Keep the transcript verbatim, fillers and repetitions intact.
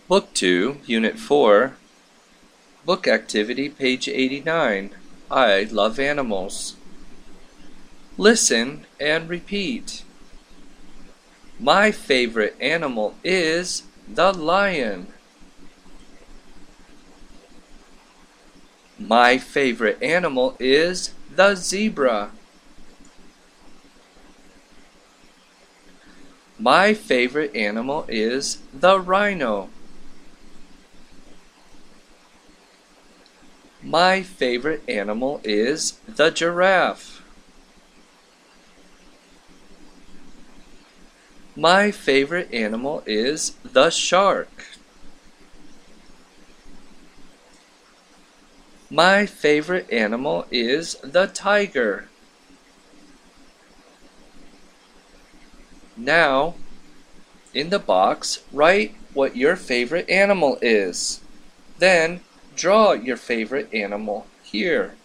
Book two, Unit four, Book Activity, page eighty-nine. I love animals. Listen and repeat. My favorite animal is the lion. My favorite animal is the zebra. My favorite animal is the rhino. My favorite animal is the giraffe. My favorite animal is the shark. My favorite animal is the tiger. Now, in the box, write what your favorite animal is. Then, draw your favorite animal here.